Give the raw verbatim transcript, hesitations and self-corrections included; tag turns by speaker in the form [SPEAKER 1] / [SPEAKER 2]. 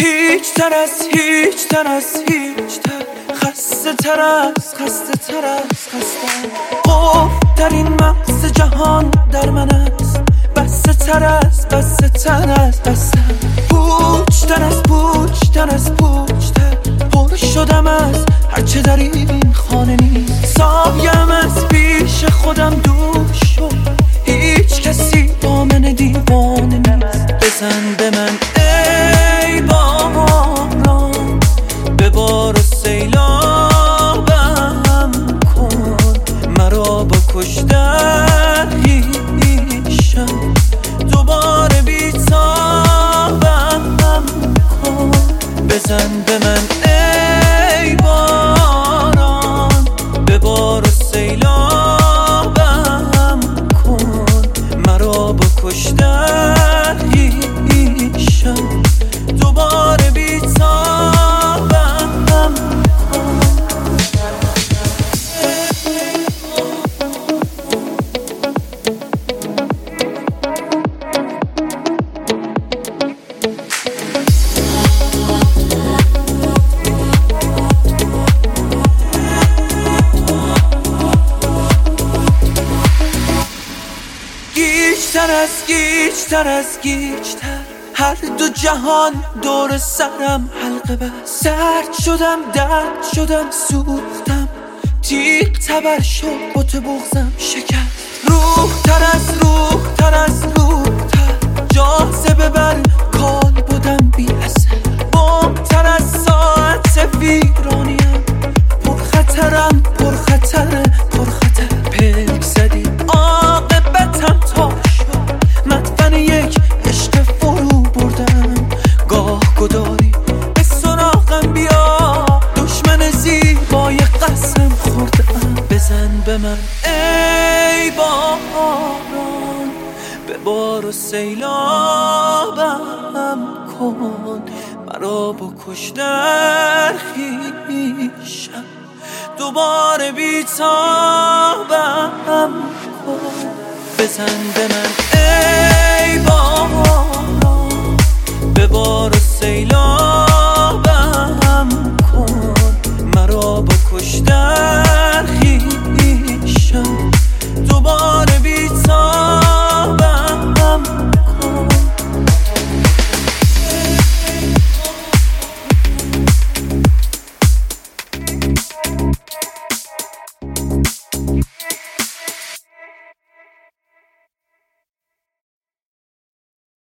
[SPEAKER 1] هیچ تر از هیچ تر از هیچ تر، خسته تر از خسته تر از خسته. خوف در این مغز جهان در من است، بسته تر از بسته تر از بسته. پوچ تر از پوچ تر از پوچ تر، پر شدم از هرچه در این خانه نیست. سایم از پیش خودم دور شد، هیچ کسی با من دیوانه نیست. بزن به من ای باران، ببار و سیلابم کن، مرا با کشتن هیشم دوباره بیتابم کن. بزن به من ای باران، ببار و سیلابم کن، مرا با کشتن هیشم دوباره بیتابم کن. گیجتر از گیجتر از گیجتر، هر دو جهان دور سرم حلقه بست. سرد شدم درد شدم سوختم، تیغ تبر شد بت بغزم شکست. روح تر از روح تر از روح تر، جاذبه بر کال بودم بی اثر. بم تر از ساعت ویرانیم، پر خطرم پر خطره پر خطر. پلک زدی عاقبتم تا شد، مدفن یک عشق فرو بردم. گاه گداری به سراغم بیا، دشمن زیبای قسم خوردم. بزن به من ای باران، ببار و سیلابم کن، مرا با کشتن خویشم دوباره بیتابم کن. بزن به من ای